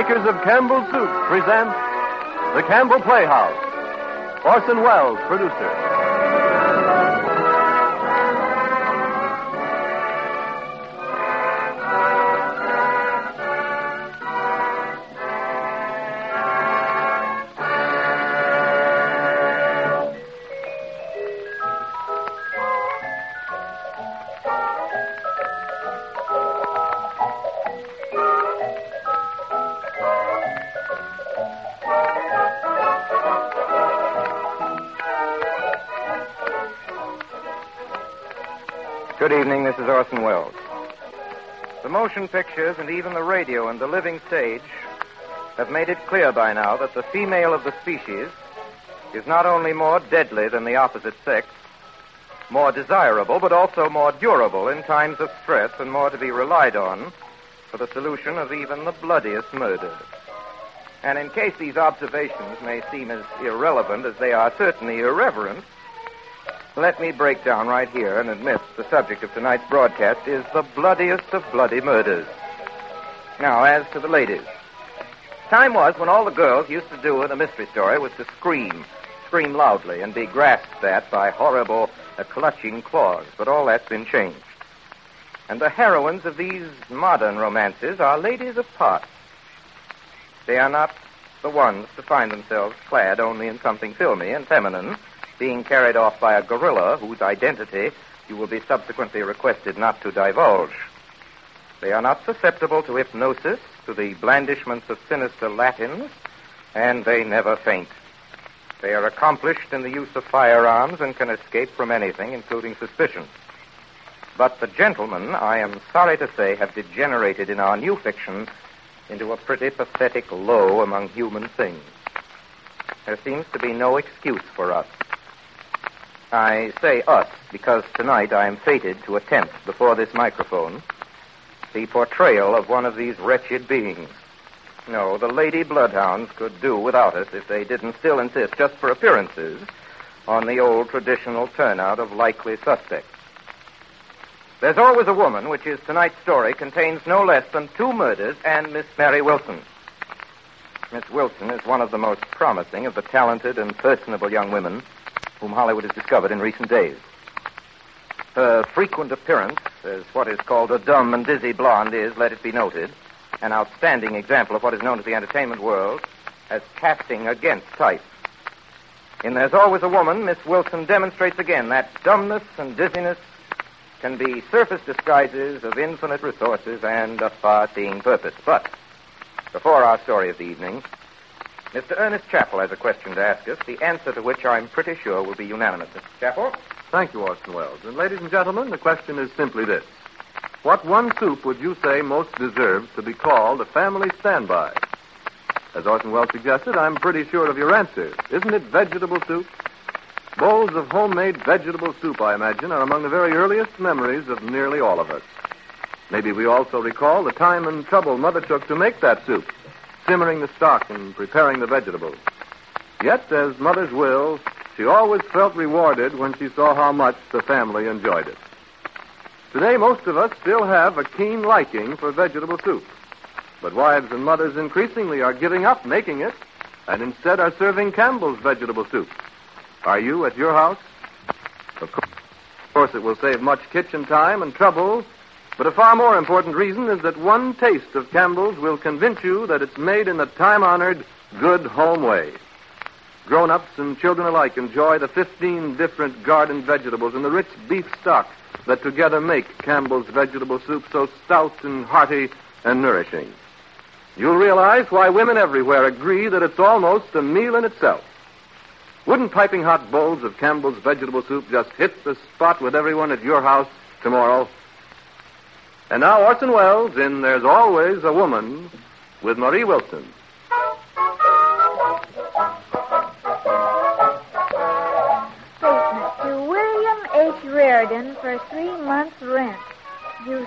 makers of Campbell Soup present The Campbell Playhouse. Orson Welles, producer. Good evening, this is Orson Welles. The motion pictures and even the radio and the living stage have made it clear by now that the female of the species is not only more deadly than the opposite sex, more desirable, but also more durable in times of stress and more to be relied on for the solution of even the bloodiest murders. And in case these observations may seem as irrelevant as they are certainly irreverent, let me break down right here and admit the subject of tonight's broadcast is the bloodiest of bloody murders. Now, as to the ladies. Time was when all the girls used to do in a mystery story was to scream loudly, and be grasped at by horrible, clutching claws. But all that's been changed. And the heroines of these modern romances are ladies of parts. They are not the ones to find themselves clad only in something filmy and feminine, being carried off by a gorilla whose identity you will be subsequently requested not to divulge. They are not susceptible to hypnosis, to the blandishments of sinister Latins, and they never faint. They are accomplished in the use of firearms and can escape from anything, including suspicion. But the gentlemen, I am sorry to say, have degenerated in our new fiction into a pretty pathetic low among human things. There seems to be no excuse for us. I say us because tonight I am fated to attempt, before this microphone, the portrayal of one of these wretched beings. No, the lady bloodhounds could do without us if they didn't still insist, just for appearances, on the old traditional turnout of likely suspects. There's Always a Woman, which is tonight's story, contains no less than 2 murders and Miss Mary Wilson. Miss Wilson is one of the most promising of the talented and personable young women whom Hollywood has discovered in recent days. Her frequent appearance as what is called a dumb and dizzy blonde is, let it be noted, an outstanding example of what is known as the entertainment world as casting against type. In There's Always a Woman, Miss Wilson demonstrates again that dumbness and dizziness can be surface disguises of infinite resources and a far-seeing purpose. But before our story of the evening, Mr. Ernest Chappell has a question to ask us, the answer to which I'm pretty sure will be unanimous. Mr. Chappell? Thank you, Orson Welles. And ladies and gentlemen, the question is simply this. What one soup would you say most deserves to be called a family standby? As Orson Welles suggested, I'm pretty sure of your answer. Isn't it vegetable soup? Bowls of homemade vegetable soup, I imagine, are among the very earliest memories of nearly all of us. Maybe we also recall the time and trouble Mother took to make that soup, simmering the stock and preparing the vegetables. Yet, as mothers will, she always felt rewarded when she saw how much the family enjoyed it. Today, most of us still have a keen liking for vegetable soup. But wives and mothers increasingly are giving up making it and instead are serving Campbell's vegetable soup. Are you at your house? Of course, it will save much kitchen time and trouble, but a far more important reason is that one taste of Campbell's will convince you that it's made in the time-honored, good home way. Grown-ups and children alike enjoy the 15 different garden vegetables and the rich beef stock that together make Campbell's vegetable soup so stout and hearty and nourishing. You'll realize why women everywhere agree that it's almost a meal in itself. Wouldn't piping hot bowls of Campbell's vegetable soup just hit the spot with everyone at your house tomorrow? And now Orson Welles in There's Always a Woman with Marie Wilson. Statement to William H. Reardon for 3 months' rent. Due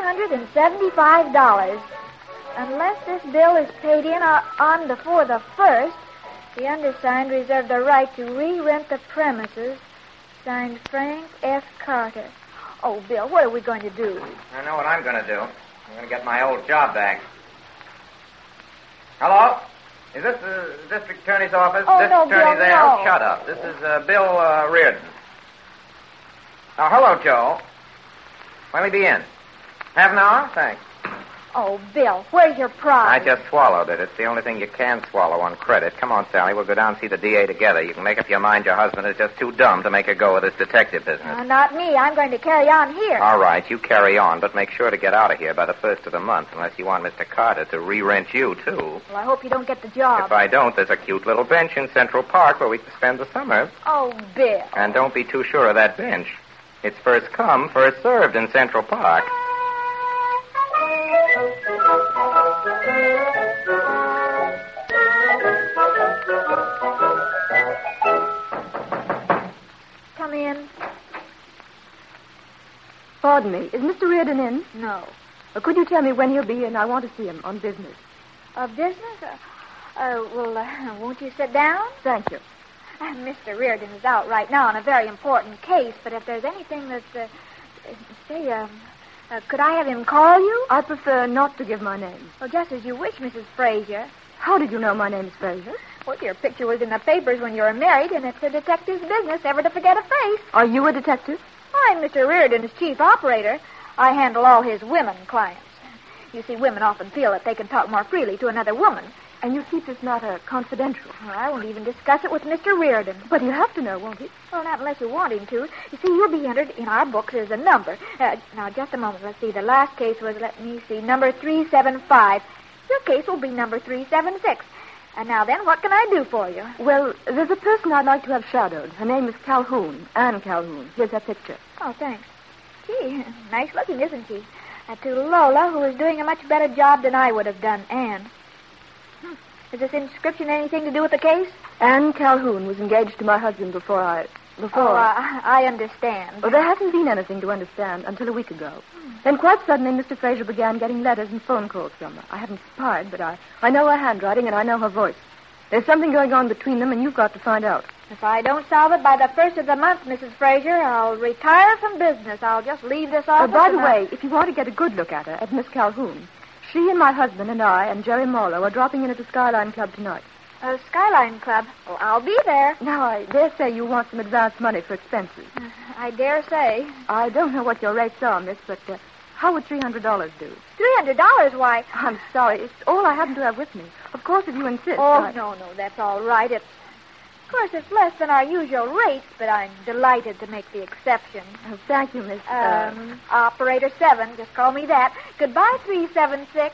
$375. Unless this bill is paid in on before the 1st, the undersigned reserve the right to re-rent the premises. Signed, Frank F. Carter. Oh, Bill, what are we going to do? I know what I'm going to do. I'm going to get my old job back. Hello? Is this the district attorney's office? Oh, district no, attorney Bill, there? no. Shut up. This is Bill Reardon. Oh, hello, Joe. When will he be in? Half an hour? Thanks. Oh, Bill, where's your prize? I just swallowed it. It's the only thing you can swallow on credit. Come on, Sally. We'll go down and see the DA together. You can make up your mind your husband is just too dumb to make a go of this detective business. Not me. I'm going to carry on here. All right, you carry on, but make sure to get out of here by the first of the month, unless you want Mr. Carter to re-rent you, too. Well, I hope you don't get the job. If I don't, there's a cute little bench in Central Park where we can spend the summer. Oh, Bill. And don't be too sure of that bench. It's first come, first served in Central Park. Come in. Pardon me. Is Mr. Reardon in? No. Could you tell me when he'll be in? I want to see him on business. Business? Won't you sit down? Thank you. Mr. Reardon is out right now on a very important case, but if there's anything that's, could I have him call you? I prefer not to give my name. Well, just as you wish, Mrs. Fraser. How did you know my name is Fraser? Well, your picture was in the papers when you were married, and it's a detective's business ever to forget a face. Are you a detective? I'm Mr. Reardon's chief operator. I handle all his women clients. You see, women often feel that they can talk more freely to another woman. And you keep this matter confidential. Well, I won't even discuss it with Mr. Reardon. But he'll have to know, won't he? Well, not unless you want him to. You see, you'll be entered in our books as a number. Now, just a moment. Let's see. The last case was, number 375. Your case will be number 376. And now then, what can I do for you? Well, there's a person I'd like to have shadowed. Her name is Calhoun, Anne Calhoun. Here's her picture. Oh, thanks. Gee, nice looking, isn't she? To Lola, who is doing a much better job than I would have done, Anne. Has this inscription anything to do with the case? Anne Calhoun was engaged to my husband before I understand. Well, there hasn't been anything to understand until a week ago. Then quite suddenly, Mr. Fraser began getting letters and phone calls from her. I haven't spied, but I know her handwriting and I know her voice. There's something going on between them, and you've got to find out. If I don't solve it by the first of the month, Mrs. Fraser, I'll retire from business. I'll just leave this office. By the way, if you want to get a good look at her, at Miss Calhoun, she and my husband and I and Jerry Marlowe are dropping in at the Skyline Club tonight. Skyline Club? Well, I'll be there. Now, I dare say you want some advance money for expenses. I dare say. I don't know what your rates are, miss, but how would $300 do? $300? Why? I'm sorry. It's all I happen to have with me. Of course, if you insist. No, that's all right. Of course, it's less than our usual rates, but I'm delighted to make the exception. Oh, thank you, Miss... Operator 7. Just call me that. Goodbye, 376.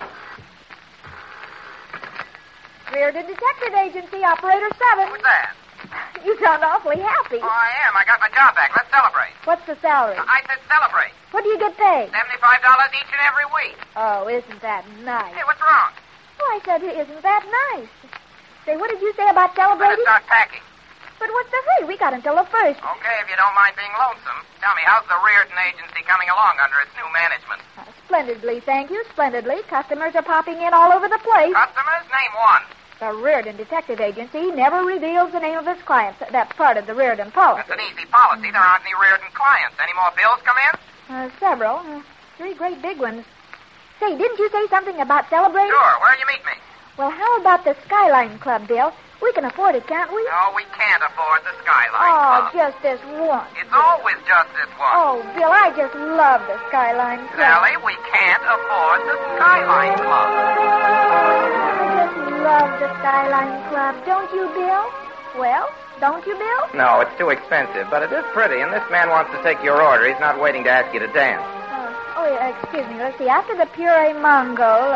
Reardon Detective Agency, Operator 7. Who's that? You sound awfully happy. Oh, I am. I got my job back. Let's celebrate. What's the salary? I said celebrate. What do you get paid? $75 each and every week. Oh, isn't that nice? Hey, what's wrong? Oh, I said, isn't that nice? Say, what did you say about celebrating? Let's start packing. But what's the hurry? We got until the 1st. Okay, if you don't mind being lonesome. Tell me, how's the Reardon Agency coming along under its new management? Splendidly, thank you, splendidly. Customers are popping in all over the place. Customers? Name one. The Reardon Detective Agency never reveals the name of its clients. That's part of the Reardon policy. That's an easy policy. There aren't any Reardon clients. Any more bills come in? Several. 3 great big ones. Say, didn't you say something about celebrating? Sure. Where'll you meet me? Well, how about the Skyline Club, Bill? We can afford it, can't we? No, we can't afford the Skyline Club. Club. Just this once. It's always just this one. Oh, Bill, I just love the Skyline Club. Sally, we can't afford the Skyline Club. I just love the Skyline Club. Don't you, Bill? Well, don't you, Bill? No, it's too expensive, but it is pretty, and this man wants to take your order. He's not waiting to ask you to dance. Yeah, excuse me. Let's see. After the puree mongol,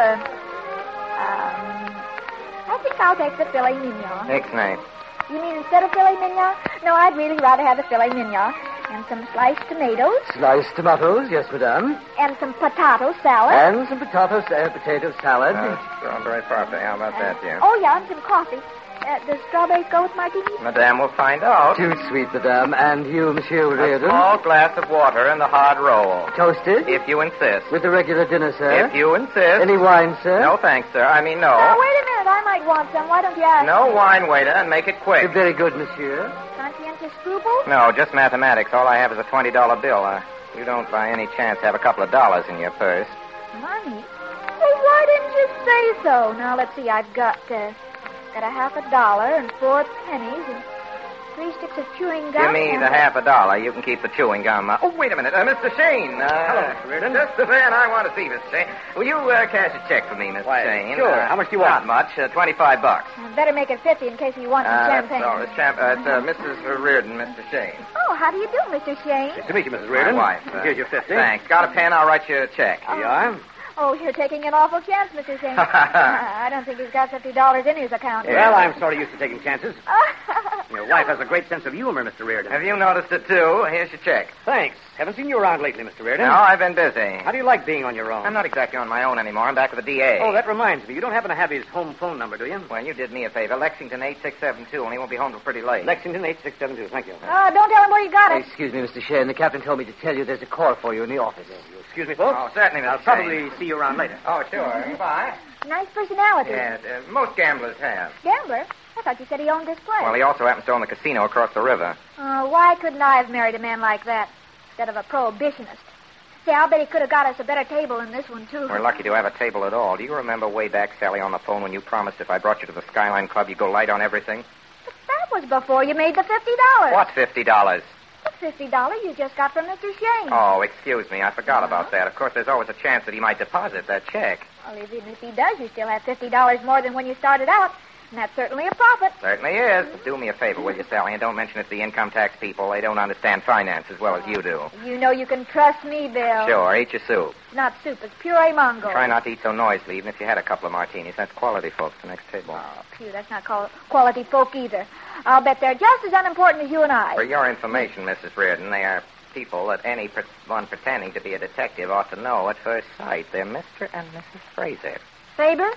I think I'll take the filet mignon. Ixnay. You mean instead of filet mignon? No, I'd really rather have the filet mignon. And some sliced tomatoes. Sliced tomatoes, yes, madame. And some potato salad. And some potato salad. Strawberry parfait. How about that, dear? Oh, yeah, and some coffee. Does strawberries go with martinis? Madame will find out. Too sweet, madame. And you, Monsieur Reardon? A small glass of water and the hard roll. Toasted? If you insist. With the regular dinner, sir? If you insist. Any wine, sir? No, thanks, sir. I mean, no. Now, wait a minute. I might want some. Why don't you ask? No wine, waiter, and make it quick. Very good, monsieur. Conscientious scruples? No, just mathematics. All I have is a $20 bill. You don't, by any chance, have a couple of dollars in your purse. Money? Well, why didn't you say so. Now, let's see. I've got a $50 and 4 pennies and 3 sticks of chewing gum. Give me the $50. You can keep the chewing gum. Oh, wait a minute. Mr. Shane. Hello, Mr. Reardon. Just the man I want to see, Mr. Shane. Will you cash a check for me, Mr. Shane? Sure. How much do you want? Not much. $25. Better make it 50 in case you want some champagne. Sorry, it's Mrs. Reardon, Mr. Shane. Oh, how do you do, Mr. Shane? Nice to meet you, Mrs. Reardon. My wife. Here's your 50. Thanks. Got a pen? I'll write you a check. Here you are. Oh, you're taking an awful chance, Mr. Shane. I don't think he's got $50 in his account. Well, I'm sort of used to taking chances. Your wife has a great sense of humor, Mr. Reardon. Have you noticed it, too? Here's your check. Thanks. Haven't seen you around lately, Mr. Reardon. No, I've been busy. How do you like being on your own? I'm not exactly on my own anymore. I'm back with the DA. Oh, that reminds me. You don't happen to have his home phone number, do you? Well, you did me a favor. Lexington 8672, and he won't be home till pretty late. Lexington 8672. Thank you. Don't tell him where you got it. Excuse me, Mr. Shane. The captain told me to tell you there's a call for you in the office. Excuse me, folks. Oh, certainly, Mr. I'll Shane. probably see you around later. Oh, sure. Goodbye. Nice personality. Yes, most gamblers have. Gambler? I thought you said he owned this place. Well, he also happens to own the casino across the river. Why couldn't I have married a man like that instead of a prohibitionist? See, I'll bet he could have got us a better table than this one, too. We're lucky to have a table at all. Do you remember way back, Sally, on the phone when you promised if I brought you to the Skyline Club, you'd go light on everything? But that was before you made the $50. What $50? The $50 you just got from Mr. Shane. Oh, excuse me. I forgot about that. Of course, there's always a chance that he might deposit that check. Well, even if he does, you still have $50 more than when you started out. And that's certainly a profit. Certainly is. But do me a favor, will you, Sally, and don't mention it to the income tax people. They don't understand finance as well as you do. You know you can trust me, Bill. Sure, eat your soup. It's not soup, it's puree mango. Try not to eat so noisily, even if you had a couple of martinis. That's quality, folks, the next table. Oh, phew, that's not quality folk either. I'll bet they're just as unimportant as you and I. For your information, Mrs. Reardon, they are people that anyone pretending to be a detective ought to know at first sight. They're Mr. and Mrs. Fraser. Faber?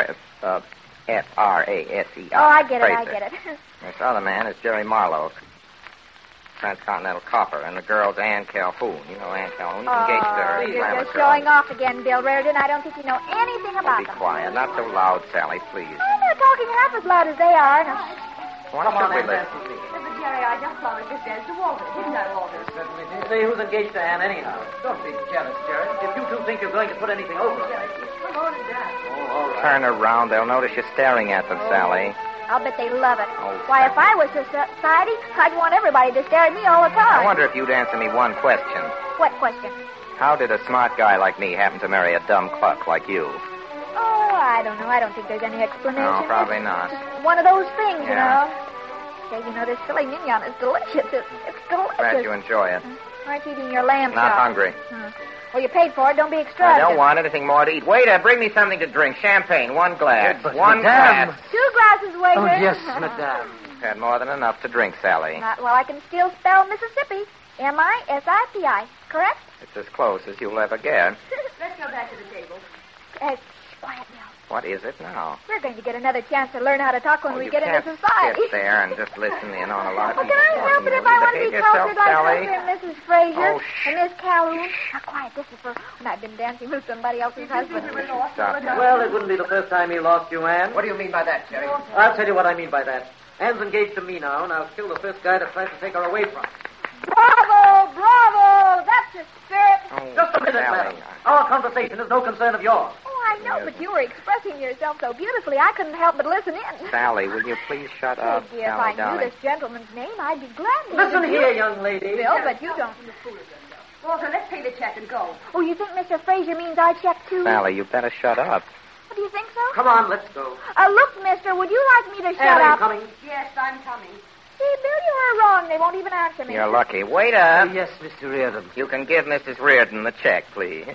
F-R-A-S-E-R. Oh, I get it, Fraser. I get it. This other man is Jerry Marlowe, Transcontinental Copper, and the girl's Ann Calhoun. You know Ann Calhoun. You engaged her. You're just showing off again, Bill Reardon. I don't think you know anything about Be them. quiet. Not so loud, Sally, please. Oh, they're talking half as loud as they are. Now, Why should we listen? Mr. Jerry, I just followed Miss Des to Walter. Didn't I, Walter? Certainly did. Say who's engaged to Anne anyhow. Don't be jealous, Jerry. If you two think you're going to put anything over. Come on and dance. Oh, all right. Turn around. They'll notice you're staring at them, Sally. I'll bet they love it. Oh, Why, if I was society, I'd want everybody to stare at me all the time. I wonder if you'd answer me one question. What question? How did a smart guy like me happen to marry a dumb cluck like you? Oh, I don't know. I don't think there's any explanation. No, probably not. It's just one of those things, you Yeah. know. Say, you know, this filet mignon is delicious. It's delicious. Glad you enjoy it. Aren't you eating your lamb Not chop? hungry. Well, you paid for it. Don't be I extravagant. don't want anything more to eat. Waiter, bring me something to drink. Champagne, one glass. But One madame. glass. 2 glasses, waiter. Oh, yes, madame. Had more than enough to drink, Sally. Well, I can still spell Mississippi. M-I-S-I-P-I. Correct? It's as close as you'll ever get. Let's go back to the table. Quiet now. What is it now? We're going to get another chance to learn how to talk when we you get can't into society. sit there and just listen in on a lot. Well, can I help it if I want to be Behave cultured yourself, like Sally. Mr. and Mrs. Fraser Oh, shh. and Miss Calhoun? Now, quiet. This is for when I've been dancing with somebody else's husband. Stop that. Well, it wouldn't be the first time he lost you, Anne. What do you mean by that, Jerry? I'll tell you what I mean by that. Anne's engaged to me now, and I'll kill the first guy that tries to take her away from her. Bravo! Bravo! That's the spirit. Oh, Just a minute, Sally. madam. Our conversation is no concern of yours. Oh, I know, but you were expressing yourself so beautifully, I couldn't help but listen in. Sally, will you please shut Oh, up, dear, if Sally, I darling? knew this gentleman's name, I'd be glad to. Listen introduce here, you. young lady. Bill, but you don't. Walter, let's pay the check and go. Oh, you think Mr. Fraser means our check, too? Sally, you better shut up. Do you think so? Come on, let's go. Look, mister, would you like me to shut Anne, are you up? coming? Yes, I'm coming. See, Bill, you were wrong. They won't even answer me. You're lucky. Waiter, Yes, Mr. Reardon. you can give Mrs. Reardon the check, please.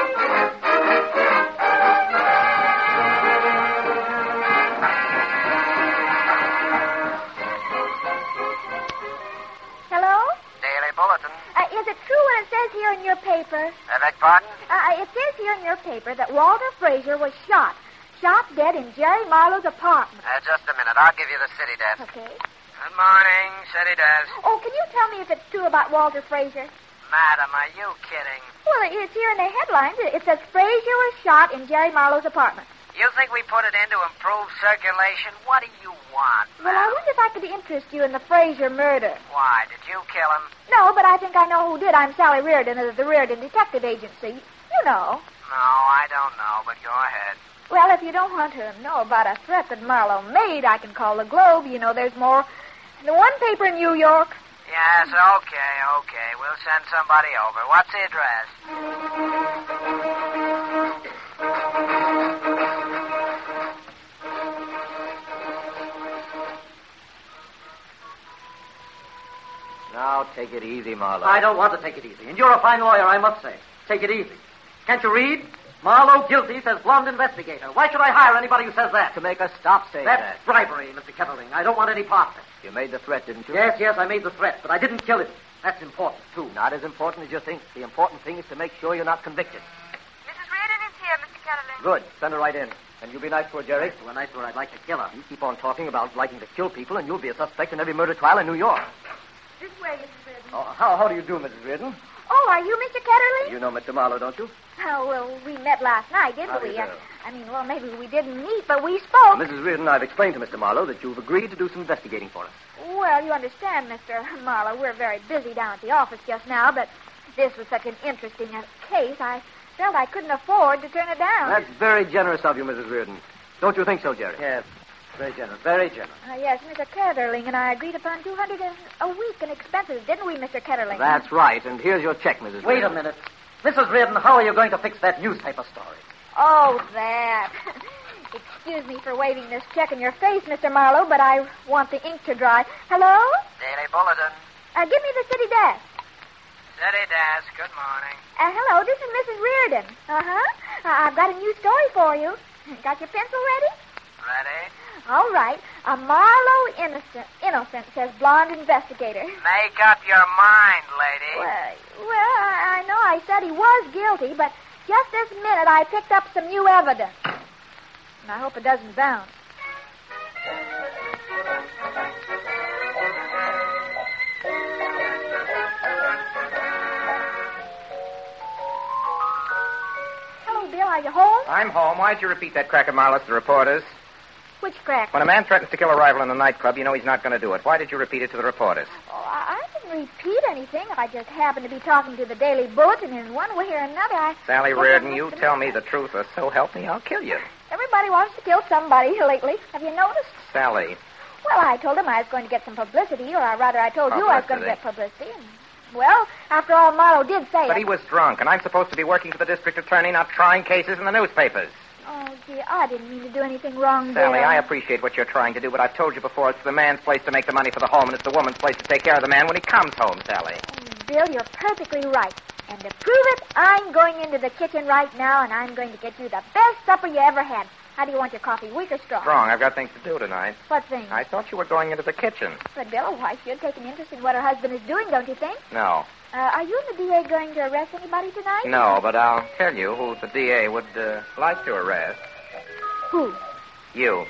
Hello? Daily Bulletin. Is it true what it says here in your paper? I beg pardon? It says here in your paper that Walter Fraser was shot. Shot dead in Jerry Marlowe's apartment. Just a minute. I'll give you the city desk. Okay. Good morning, city desk. Oh, can you tell me if it's true about Walter Fraser? Madam, are you kidding? Well, it's here in the headlines. It says Fraser was shot in Jerry Marlowe's apartment. You think we put it in to improve circulation? What do you want, Well, I madam? wonder if I could interest you in the Fraser murder. Why, did you kill him? No, but I think I know who did. I'm Sally Reardon of the Reardon Detective Agency. You know. No, I don't know, but go ahead. Well, if you don't want to know about a threat that Marlowe made, I can call the Globe. You know, there's more than one paper in New York. Yes, okay. We'll send somebody over. What's the address? Now, take it easy, Marlowe. I don't want to take it easy. And you're a fine lawyer, I must say. Take it easy. Can't you read? Marlowe guilty, says blonde investigator. Why should I hire anybody who says that? To make us stop saying That's that. bribery, Mr. Kettling. I don't want any part of it. You made the threat, didn't you? Yes, I made the threat, but I didn't kill him. That's important, too. Not as important as you think. The important thing is to make sure you're not convicted. Mrs. Reardon is here, Mr. Kettling. Good. Send her right in. And you be nice to her, Jerry. To a night where I'd like to kill her. You keep on talking about liking to kill people, and you'll be a suspect in every murder trial in New York. This way, Mrs. Reardon. Oh, how do you do, Mrs. Reardon? Oh, are you Mr. Ketterly? You know Mr. Marlowe, don't you? Oh, well, we met last night, didn't How do we? you do? I mean, well, maybe we didn't meet, but we spoke. Mrs. Reardon, I've explained to Mr. Marlowe that you've agreed to do some investigating for us. Well, you understand, Mr. Marlowe, we're very busy down at the office just now, but this was such an interesting case, I felt I couldn't afford to turn it down. That's very generous of you, Mrs. Reardon. Don't you think so, Jerry? Yes, very generous, very generous. Yes, Mr. Ketterling and I agreed upon $200 a week in expenses, didn't we, Mr. Ketterling? That's right, and here's your check, Mrs. Reardon. Wait a minute. Mrs. Reardon, how are you going to fix that newspaper story? Oh, that. Excuse me for waving this check in your face, Mr. Marlowe, but I want the ink to dry. Hello? Daily Bulletin. Give me the city desk. City desk. Good morning. Hello, this is Mrs. Reardon. Uh-huh. I've got a new story for you. Got your pencil ready? Ready? All right. A Marlowe innocent, says blonde investigator. Make up your mind, lady. Well, I know I said he was guilty, but just this minute I picked up some new evidence. And I hope it doesn't bounce. Hello, Bill. Are you home? I'm home. Why'd you repeat that crack of Marlowe to the reporters? Which crack? When a man threatens to kill a rival in the nightclub, you know he's not going to do it. Why did you repeat it to the reporters? Oh, I didn't repeat anything. I just happened to be talking to the Daily Bulletin, and in one way or another, Sally Reardon, you tell me the truth, or so help me, I'll kill you. Everybody wants to kill somebody lately. Have you noticed? Sally. Well, I told him I was going to get some publicity, or rather, I told you I was going to get publicity. And, well, after all, Marlowe did say But it. he was drunk, and I'm supposed to be working for the district attorney, not trying cases in the newspapers. Oh, dear, I didn't mean to do anything wrong, Sally, Bill. I appreciate what you're trying to do, but I've told you before, it's the man's place to make the money for the home, and it's the woman's place to take care of the man when he comes home, Sally. Oh, Bill, you're perfectly right. And to prove it, I'm going into the kitchen right now, and I'm going to get you the best supper you ever had. How do you want your coffee, weak or strong? Strong. I've got things to do tonight. What thing? I thought you were going into the kitchen. But, Bill, a wife should take an interest in what her husband is doing, don't you think? No. Are you and the DA going to arrest anybody tonight? No, but I'll tell you who the DA would like to arrest. Who? You.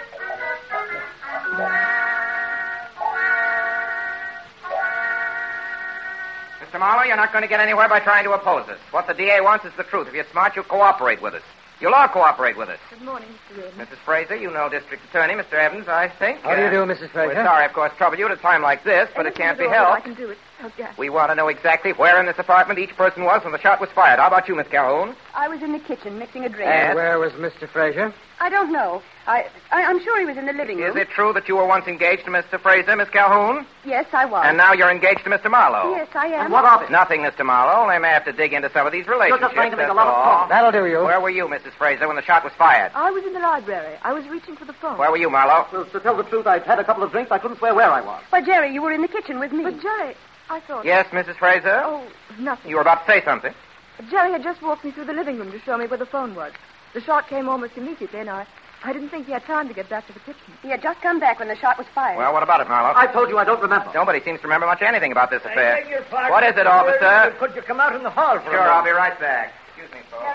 Mr. Marlowe, you're not going to get anywhere by trying to oppose us. What the DA wants is the truth. If you're smart, you'll cooperate with us. You'll all cooperate with us. Good morning, Mr. Reardon. Mrs. Fraser, you know District Attorney, Mr. Evans, I think. How do you do, Mrs. Fraser? We're sorry, of course, to trouble you at a time like this, but it can't be helped. I can do it. Oh, yeah. We want to know exactly where in this apartment each person was when the shot was fired. How about you, Miss Calhoun? I was in the kitchen mixing a drink. And Where was Mr. Fraser? I don't know. I'm sure he was in the living room. Is it true that you were once engaged to Mr. Fraser, Miss Calhoun? Yes, I was. And now you're engaged to Mr. Marlowe? Yes, I am. And what of it? Nothing, Mr. Marlowe. They may have to dig into some of these relationships. You're just trying to make a that's lot of all. talk. That'll do you. Where were you, Mrs. Fraser, when the shot was fired? I was in the library. I was reaching for the phone. Where were you, Marlowe? Well, to tell the truth, I'd had a couple of drinks. I couldn't swear where I was. But, Jerry, you were in the kitchen with me. But, Jerry, I thought... Yes, Mrs. Fraser? Oh, nothing. You were about to say something. Jerry had just walked me through the living room to show me where the phone was. The shot came almost immediately, and I didn't think he had time to get back to the kitchen. He had just come back when the shot was fired. Well, what about it, Marlowe? I told you I don't remember. Nobody seems to remember much anything about this affair. beg your pardon, What is it, Mr. officer? Reardon, Could you come out in the hall for Sure, a I'll moment? be right back. Excuse me, folks.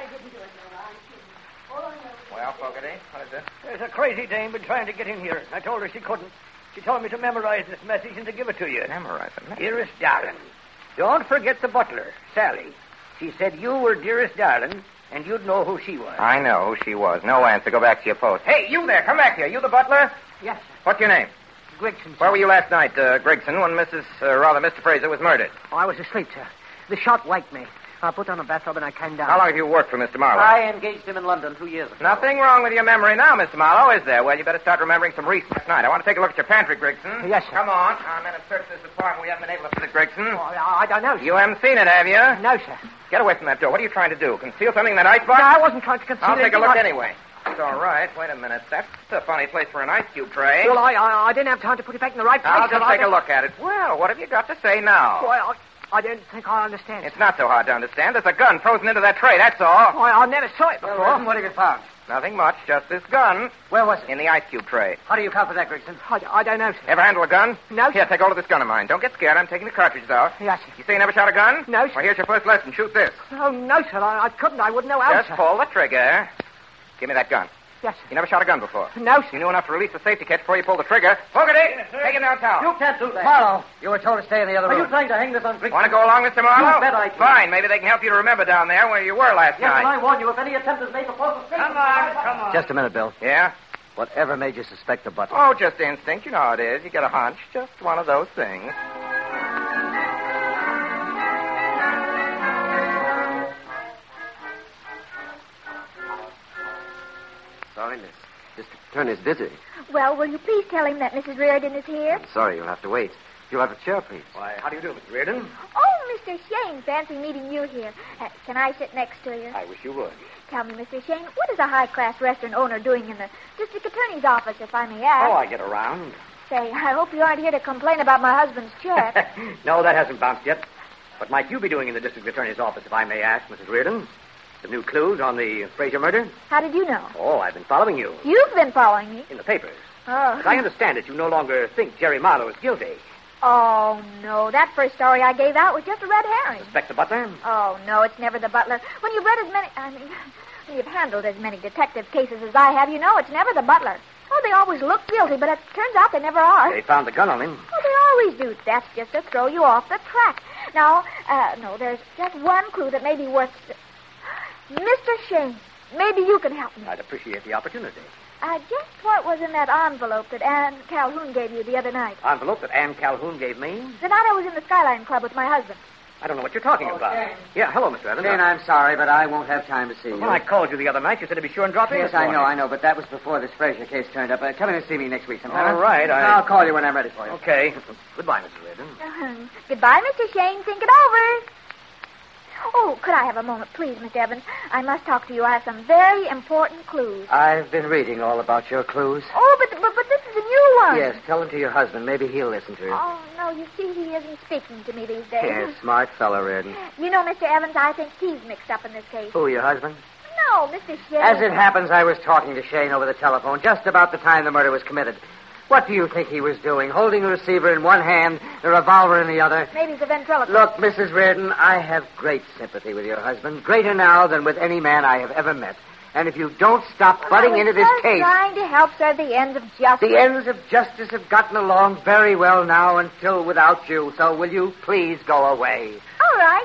Well, Fogarty, what is it? There's a crazy dame been trying to get in here. I told her she couldn't. She told me to memorize this message and to give it to you. Memorize it. Dearest darling, don't forget the butler, Sally. She said you were dearest darling, and you'd know who she was. I know who she was. No answer. Go back to your post. Hey, you there. Come back here. You the butler? Yes, sir. What's your name? Gregson. Where were you last night, Gregson, when Mr. Fraser was murdered? Oh, I was asleep, sir. The shot waked me. I put on a bathrobe and I came down. How long have you worked for Mr. Marlowe? I engaged him in London 2 years ago. Nothing wrong with your memory now, Mr. Marlowe, is there? Well, you better start remembering some recent night. I want to take a look at your pantry, Grigson. Yes, sir. Come on. I'm in and search this apartment. We haven't been able to visit Grigson. Oh, I don't know, sir. You haven't seen it, have you? No, sir. Get away from that door. What are you trying to do? Conceal something in that icebox? No, I wasn't trying to conceal I'll take a look anything. anyway. It's all right. Wait a minute. That's a funny place for an ice cube tray. Well, I didn't have time to put it back in the right place. I'll just take a look at it. Well, what have you got to say now? Well, I didn't think I understand. It's not so hard to understand. There's a gun frozen into that tray, that's all. I never saw it before. Well, what have you found? Nothing much, just this gun. Where was it? In the ice cube tray. How do you account for that, Grigson? I don't know, sir. Ever handle a gun? No, sir. Here, take hold of this gun of mine. Don't get scared. I'm taking the cartridges out. Yes, sir. You say you never shot a gun? No, sir. Well, here's your first lesson. Shoot this. Oh, no, sir. I couldn't. I wouldn't know how, Just sir. pull the trigger. Give me that gun. Yes, sir. You never shot a gun before. No, sir. You knew enough to release the safety catch before you pulled the trigger. Fogarty, take him downtown. You can't do that. Marlowe, you were told to stay in the other Are room. you trying to hang this on Grigson? Want to go along, Mr. Marlowe? You bet I can. Fine. Maybe they can help you to remember down there where you were last Yes, and night. I warn you, if any attempt is made to force a Come on. Just a minute, Bill. Yeah? Whatever made you suspect the butler? Oh, just instinct. You know how it is. You get a hunch. Just one of those things. Sorry, miss. Mr. Turner's busy. Well, will you please tell him that Mrs. Reardon is here? I'm sorry, you'll have to wait. You'll have a chair, please. Why, how do you do, Miss Reardon? Oh, Mr. Shane, fancy meeting you here. Can I sit next to you? I wish you would. Tell me, Mr. Shane, what is a high-class restaurant owner doing in the district attorney's office, if I may ask? Oh, I get around. Say, I hope you aren't here to complain about my husband's check. No, that hasn't bounced yet. What might you be doing in the district attorney's office, if I may ask, Mrs. Reardon? Some new clues on the Fraser murder? How did you know? Oh, I've been following you. You've been following me. In the papers. Oh. As I understand it, you no longer think Jerry Marlowe is guilty. Oh, no. That first story I gave out was just a red herring. Suspect the butler? Oh, no, it's never the butler. When you've read as many... when you've handled as many detective cases as I have, you know it's never the butler. Oh, they always look guilty, but it turns out they never are. They found the gun on him. Oh, they always do. That's just to throw you off the track. Now, no, there's just one clue that may be worth... Mr. Shane, maybe you can help me. I'd appreciate the opportunity. Just what was in that envelope that Anne Calhoun gave you the other night? Envelope that Anne Calhoun gave me? The night I was in the Skyline Club with my husband. I don't know what you're talking about. Shane. Yeah, hello, Mr. Evans. Shane, I'm sorry, but I won't have time to see you. Well, I called you the other night. You said to be sure and drop in. Yes, this morning. I know, but that was before this Fraser case turned up. Come in and see me next week sometime. All right, I'll call you when I'm ready for you. Okay. Goodbye, Mrs. Reardon. Goodbye, Mr. Shane. Think it over. Oh, could I have a moment, please, Mr. Evans? I must talk to you. I have some very important clues. I've been reading all about your clues. Oh, but this is a new one. Yes, tell them to your husband. Maybe he'll listen to you. Oh, no, you see, he isn't speaking to me these days. Yes, smart fellow, Reardon. You know, Mr. Evans, I think he's mixed up in this case. Who, your husband? No, Mr. Shane. As it happens, I was talking to Shane over the telephone just about the time the murder was committed. What do you think he was doing? Holding the receiver in one hand, the revolver in the other? Maybe it's a ventriloquist. Look, Mrs. Reardon, I have great sympathy with your husband. Greater now than with any man I have ever met. And if you don't stop butting into this case... trying to help serve the ends of justice. The ends of justice have gotten along very well now until without you. So will you please go away? All right.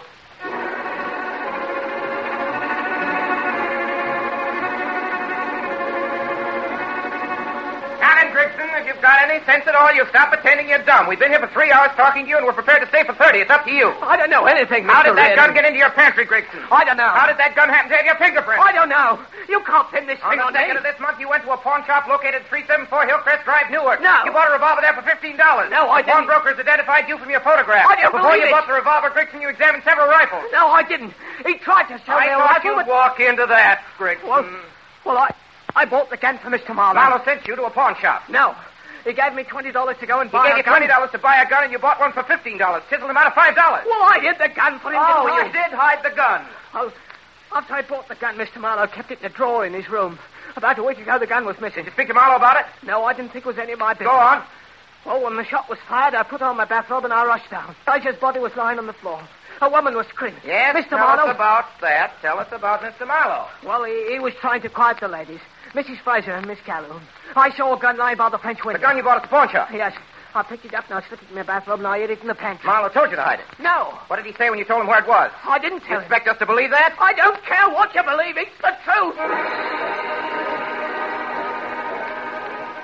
Alan Grigson, if you've got any sense at all, you stop pretending you're dumb. We've been here for 3 hours talking to you, and we're prepared to stay for 30. It's up to you. I don't know anything, Mr. How did that gun Reardon. get into your pantry, Grigson? I don't know. How did that gun happen to have your fingerprint? I don't know. You can't pin this On thing the on me. 2nd of this month, you went to a pawn shop located at 374 Hillcrest Drive, Newark. No. You bought a revolver there for $15. No, I The pawn didn't. brokers identified you from your photograph. I don't Before believe you it. bought the revolver, Grigson, you examined several rifles. No, I didn't. He tried to sell me a I thought rifle, you'd but... walk into that, Grigson. Well, I bought the gun for Mr. Marlowe. Marlowe sent you to a pawn shop. No. He gave me $20 to go and He buy gave a you gun. $20 to buy a gun, and you bought one for $15. Chiseled him out of $5. Well, I hid the gun for him, Oh, didn't I? you did hide the gun. Oh, after I bought the gun, Mr. Marlowe kept it in a drawer in his room. About a week ago, the gun was missing. Did you speak to Marlowe about it? No, I didn't think it was any of my business. Go on. Well, when the shot was fired, I put on my bathrobe and I rushed down. Fraser's body was lying on the floor. A woman was screaming. Yes, Mr. tell Marlowe. us about that. Tell us about Mr. Marlowe. Well, he was trying to quiet the ladies. Mrs. Fraser and Miss Calhoun. I saw a gun lying by the French window. The gun you bought at the pawn shop. Yes. I picked it up and I slipped it in my bathrobe and I hid it in the pantry. Marlowe told you to hide it. No. What did he say when you told him where it was? I didn't You tell him. expect us to believe that? I don't care what you believe. It's the truth.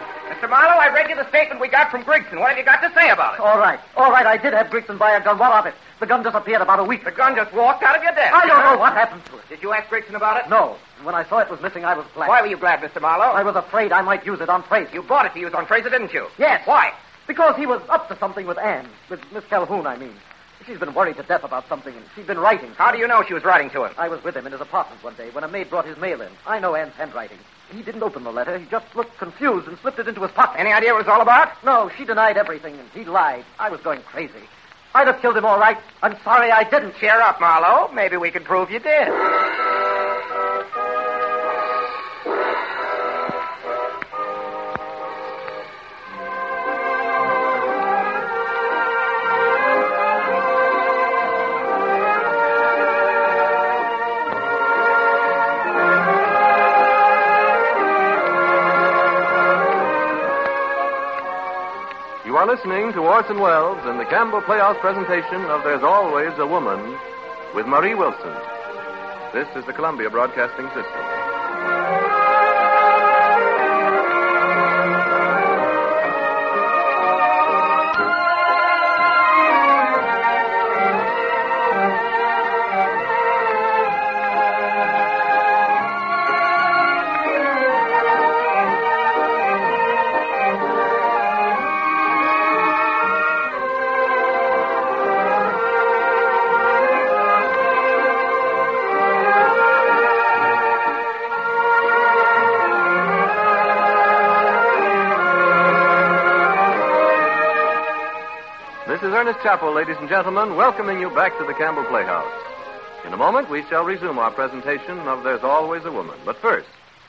Mr. Marlowe, I read you the statement we got from Grigson. What have you got to say about it? All right. I did have Grigson buy a gun. What of it? The gun disappeared about a week. The gun just walked out of your desk. I don't know what happened to it. Did you ask Grigson about it? No. And when I saw it was missing, I was glad. Why were you glad, Mr. Marlowe? I was afraid I might use it on Fraser. You bought it to use on Fraser, didn't you? Yes. Why? Because he was up to something with Anne. With Miss Calhoun, I mean. She's been worried to death about something, and she's been writing. How do you know she was writing to him? I was with him in his apartment one day when a maid brought his mail in. I know Anne's handwriting. He didn't open the letter. He just looked confused and slipped it into his pocket. Any idea what it was all about? No, she denied everything, and he lied. I was going crazy. I'd have killed him all right. I'm sorry I didn't. Cheer up, Marlowe. Maybe we can prove you did. You are listening to Orson Welles and the Campbell Playhouse presentation of There's Always a Woman with Marie Wilson. This is the Columbia Broadcasting System. This is Ernest Chappell, ladies and gentlemen, welcoming you back to the Campbell Playhouse. In a moment, we shall resume our presentation of There's Always a Woman. But first,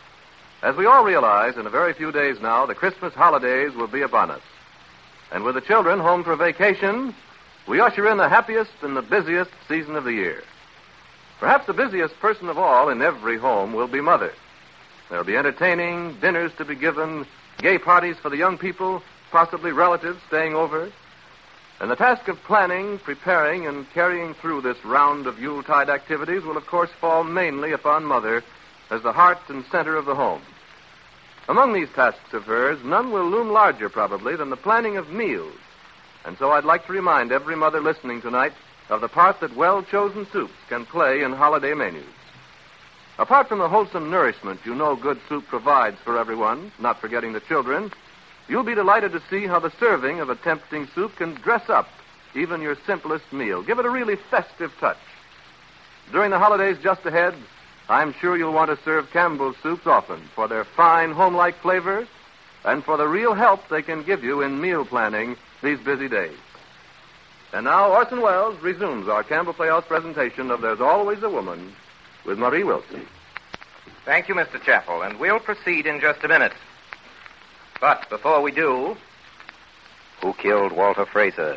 as we all realize, in a very few days now, the Christmas holidays will be upon us. And with the children home for vacation, we usher in the happiest and the busiest season of the year. Perhaps the busiest person of all in every home will be Mother. There'll be entertaining, dinners to be given, gay parties for the young people, possibly relatives staying over. And the task of planning, preparing, and carrying through this round of Yuletide activities will, of course, fall mainly upon Mother as the heart and center of the home. Among these tasks of hers, none will loom larger, probably, than the planning of meals. And so I'd like to remind every mother listening tonight of the part that well-chosen soups can play in holiday menus. Apart from the wholesome nourishment you know good soup provides for everyone, not forgetting the children, you'll be delighted to see how the serving of a tempting soup can dress up even your simplest meal. Give it a really festive touch. During the holidays just ahead, I'm sure you'll want to serve Campbell's soups often for their fine, home-like flavor and for the real help they can give you in meal planning these busy days. And now Orson Welles resumes our Campbell Playhouse presentation of There's Always a Woman with Marie Wilson. Thank you, Mr. Chappell, and we'll proceed in just a minute. But before we do, who killed Walter Fraser?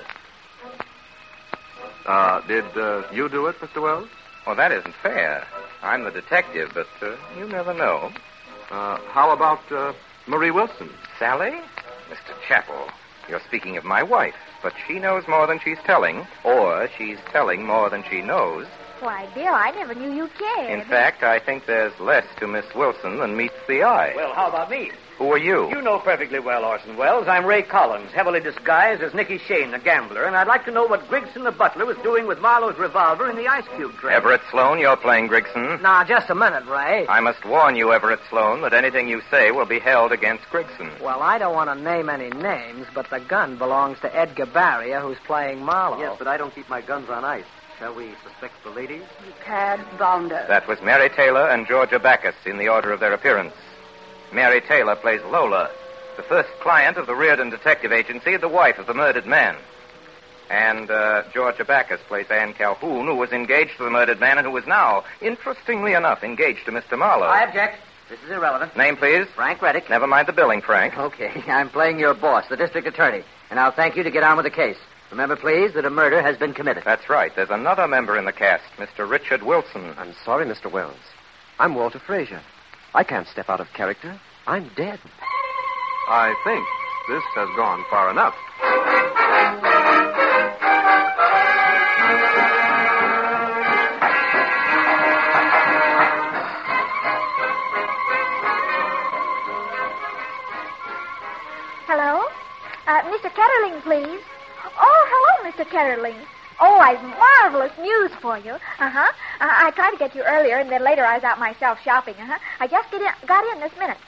Did you do it, Mr. Wells? Well, that isn't fair. I'm the detective, but you never know. How about Marie Wilson? Sally? Mr. Chappell, you're speaking of my wife, but she knows more than she's telling, or she's telling more than she knows. Why, Bill, I never knew you cared. In fact, I think there's less to Miss Wilson than meets the eye. Well, how about me? Who are you? You know perfectly well, Orson Welles. I'm Ray Collins, heavily disguised as Nicky Shane, the gambler, and I'd like to know what Grigson the butler was doing with Marlowe's revolver in the ice cube tray. Everett Sloan, you're playing Grigson. Now, just a minute, Ray. I must warn you, Everett Sloan, that anything you say will be held against Grigson. Well, I don't want to name any names, but the gun belongs to Edgar Barria, who's playing Marlowe. Yes, but I don't keep my guns on ice. Shall we suspect the ladies? You can't bound us. That was Mary Taylor and Georgia Backus in the order of their appearance. Mary Taylor plays Lola, the first client of the Reardon Detective Agency, the wife of the murdered man. And Georgia Backus plays Anne Calhoun, who was engaged to the murdered man and who is now, interestingly enough, engaged to Mr. Marlowe. I object. This is irrelevant. Name, please? Frank Reddick. Never mind the billing, Frank. Okay, I'm playing your boss, the district attorney, and I'll thank you to get on with the case. Remember, please, that a murder has been committed. That's right. There's another member in the cast, Mr. Richard Wilson. I'm sorry, Mr. Wells. I'm Walter Fraser. I can't step out of character. I'm dead. I think this has gone far enough. Ketterling, please. Oh, hello, Mr. Ketterling. Oh, I've marvelous news for you. I tried to get you earlier, and then later I was out myself shopping. I just got in this minute.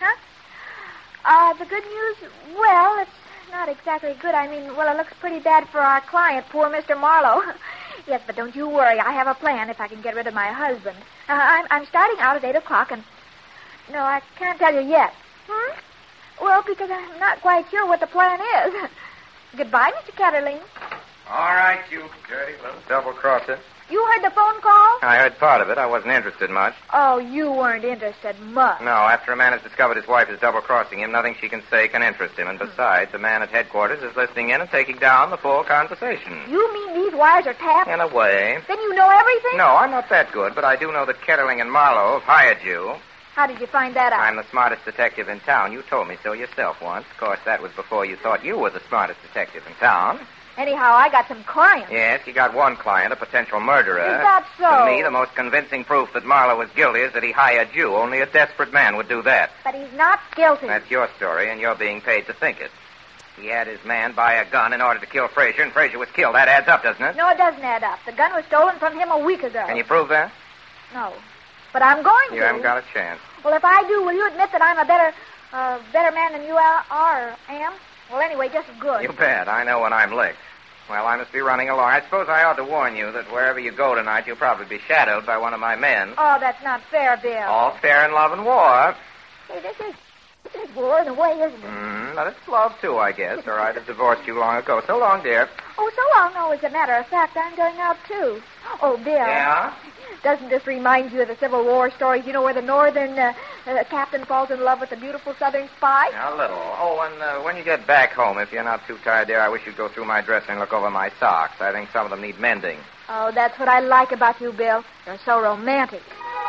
The good news, well, it's not exactly good. I mean, well, it looks pretty bad for our client, poor Mr. Marlowe. Yes, but don't you worry. I have a plan if I can get rid of my husband. I'm starting out at 8 o'clock, and... No, I can't tell you yet. Well, because I'm not quite sure what the plan is. Goodbye, Mr. Ketterling. All right, you dirty little double-crosser. You heard the phone call? I heard part of it. I wasn't interested much. Oh, you weren't interested much. No, after a man has discovered his wife is double-crossing him, nothing she can say can interest him. And besides, the man at headquarters is listening in and taking down the full conversation. You mean these wires are tapped? In a way. Then you know everything? No, I'm not that good, but I do know that Ketterling and Marlowe have hired you. How did you find that out? I'm the smartest detective in town. You told me so yourself once. Of course, that was before you thought you were the smartest detective in town. Anyhow, I got some clients. Yes, you got one client, a potential murderer. Is that so? To me, the most convincing proof that Marlowe was guilty is that he hired you. Only a desperate man would do that. But he's not guilty. That's your story, and you're being paid to think it. He had his man buy a gun in order to kill Frazier, and Frazier was killed. That adds up, doesn't it? No, it doesn't add up. The gun was stolen from him a week ago. Can you prove that? No. But I'm going to. You haven't got a chance. Well, if I do, will you admit that I'm a better man than you are or am? Well, anyway, just as good. You bet. I know when I'm licked. Well, I must be running along. I suppose I ought to warn you that wherever you go tonight, you'll probably be shadowed by one of my men. Oh, that's not fair, Bill. All fair in love and war. Hey, this is war in a way, isn't it? But it's love, too, I guess, or I'd have divorced you long ago. So long, dear. Oh, so long. No, as a matter of fact, I'm going out, too. Oh, Bill. Yeah? Doesn't this remind you of the Civil War stories, you know, where the northern captain falls in love with the beautiful southern spy? A little. Oh, and when you get back home, if you're not too tired, dear, I wish you'd go through my dresser and look over my socks. I think some of them need mending. Oh, that's what I like about you, Bill. You're so romantic.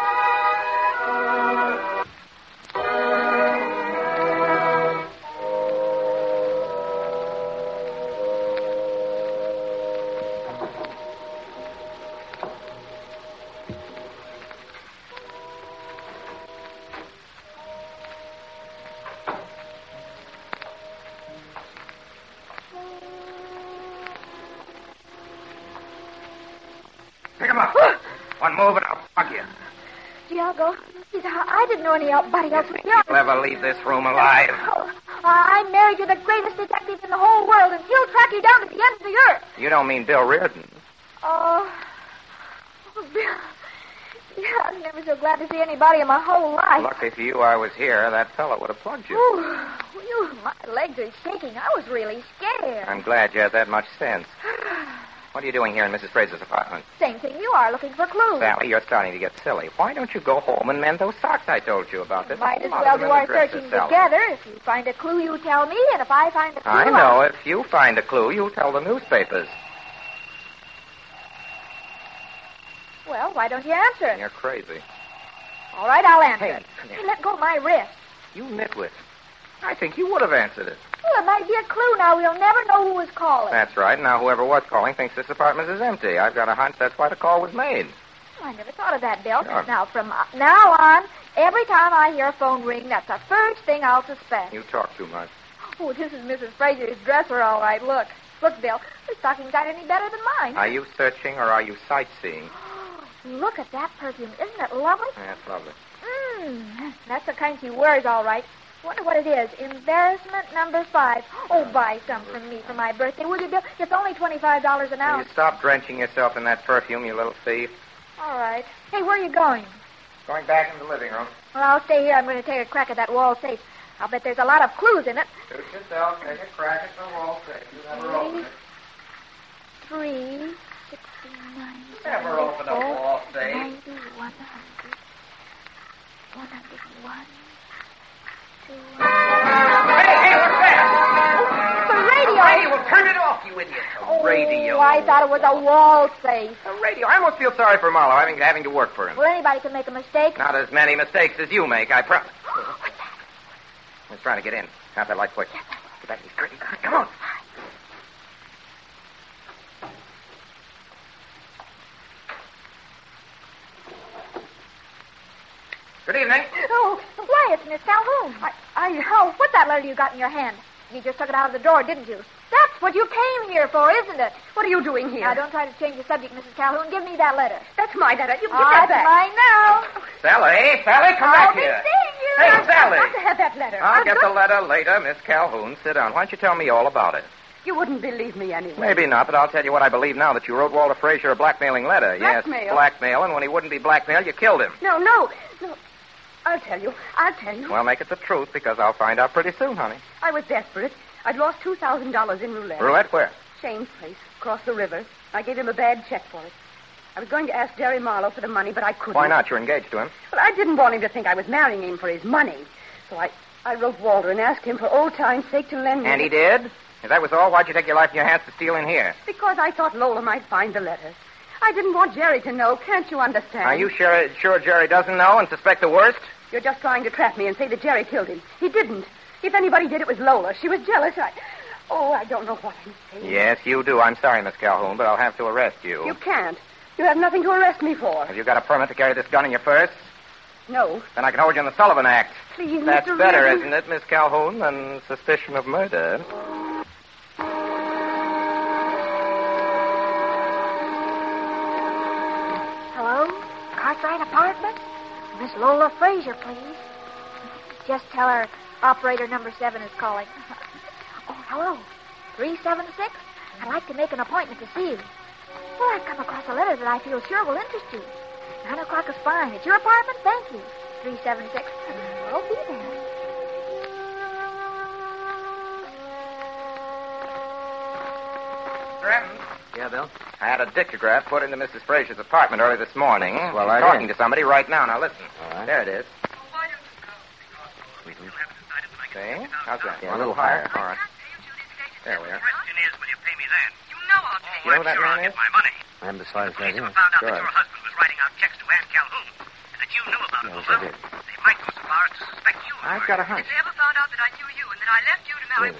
Pick him up. One move and I'll fuck you. Diego, I didn't know anybody else was here. You'll ever leave this room alive. Oh, I'm married to the greatest detective in the whole world, and he'll track you down to the end of the earth. You don't mean Bill Reardon. Oh, Bill. Yeah, I'm never so glad to see anybody in my whole life. Lucky for you I was here. That fellow would have plugged you. Ooh, my legs are shaking. I was really scared. I'm glad you had that much sense. What are you doing here in Mrs. Fraser's apartment? Same thing you are, looking for clues. Sally, you're starting to get silly. Why don't you go home and mend those socks I told you about? Might as well do our searching together. If you find a clue, you tell me, and if I find a clue... I know. If you find a clue, you tell the newspapers. Well, why don't you answer? You're crazy. All right, I'll answer it. Come here. Hey, let go of my wrist. You nitwit. I think you would have answered it. Well, it might be a clue now. We'll never know who was calling. That's right. Now, whoever was calling thinks this apartment is empty. I've got a hunch that's why the call was made. I never thought of that, Bill. Sure. Now, from now on, every time I hear a phone ring, that's the first thing I'll suspect. You talk too much. Oh, this is Mrs. Fraser's dresser, all right. Look, Bill. Her stockings aren't any better than mine. Are you searching or are you sightseeing? Look at that perfume. Isn't it lovely? That's lovely. That's the kind she wears, all right. Wonder what it is. Embarrassment number 5. Oh, buy some for me for my birthday, will you, Bill? It's only $25 an Will ounce. you stop drenching yourself in that perfume, you little thief? All right. Hey, where are you going? Going back in the living room. Well, I'll stay here. I'm going to take a crack at that wall safe. I'll bet there's a lot of clues in it. Suit yourself. Take a crack at the wall safe. You never open it. 3, 69, Never open a wall safe. 90, 100, 101, 200. Hey, what's that? The radio. Hey, well, turn it off, you idiot. Oh, radio. I thought it was a wall safe. A radio. I almost feel sorry for Marlowe having to work for him. Well, anybody can make a mistake. Not as many mistakes as you make, I promise. What's that? He's trying to get in. Have that light quick. Get back to these curtains. Come on. Good evening. Oh, why, it's Miss Calhoun. What's that letter you got in your hand? You just took it out of the drawer, didn't you? what you came here for, isn't it? What are you doing here? Now, don't try to change the subject, Mrs. Calhoun. Give me that letter. That's my letter. You can get that back. Mine now. Sally, come I'll back be here. seeing you. Hey, I've Sally. got to have that letter. I'll get the letter later, Miss Calhoun. Sit down. Why don't you tell me all about it? You wouldn't believe me anyway. Maybe not, but I'll tell you what I believe now, that you wrote Walter Frazier a blackmailing letter. Blackmail? Yes, blackmail, and when he wouldn't be blackmailed, you killed him. No. I'll tell you. Well, make it the truth, because I'll find out pretty soon, honey. I was desperate. I'd lost $2,000 in roulette. Roulette where? Shane's place, across the river. I gave him a bad check for it. I was going to ask Jerry Marlowe for the money, but I couldn't. Why not? You're engaged to him. Well, I didn't want him to think I was marrying him for his money. So I wrote Walter and asked him for old time's sake to lend me... And he did? If that was all, why'd you take your life in your hands to steal in here? Because I thought Lola might find the letter. I didn't want Jerry to know. Can't you understand? Are you sure Jerry doesn't know and suspect the worst? You're just trying to trap me and say that Jerry killed him. He didn't. If anybody did, it was Lola. She was jealous. I don't know what I'm saying. Yes, you do. I'm sorry, Miss Calhoun, but I'll have to arrest you. You can't. You have nothing to arrest me for. Have you got a permit to carry this gun in your purse? No. Then I can hold you in the Sullivan Act. Please, That's Mr. better, Reardon. isn't it, Miss Calhoun, than suspicion of murder? Hello? Cartwright Apartment? Miss Lola Frazier, please. Just tell her operator number 7 is calling. Oh, hello. 376? I'd like to make an appointment to see you. Well, I've come across a letter that I feel sure will interest you. 9 o'clock is fine. At your apartment? Thank you. 376. I'll be there. Granton. Yeah, Bill? I had a dictograph put into Mrs. Frazier's apartment early this morning. Well, I'm talking to somebody right now. Now, listen. All right. There it is. See? How's that? Yeah, a little higher. All right. There we are. Question is, will you pay me then? You know I'll pay You know who that man is? my money. I haven't the slightest Police idea. have found out Good. that your husband was writing out checks to Ann Calhoun, and that you knew about it, Yes, Lola. I did. They might go so far as to suspect you. I've got a hunch. If they ever found out that I knew you and that I left you to marry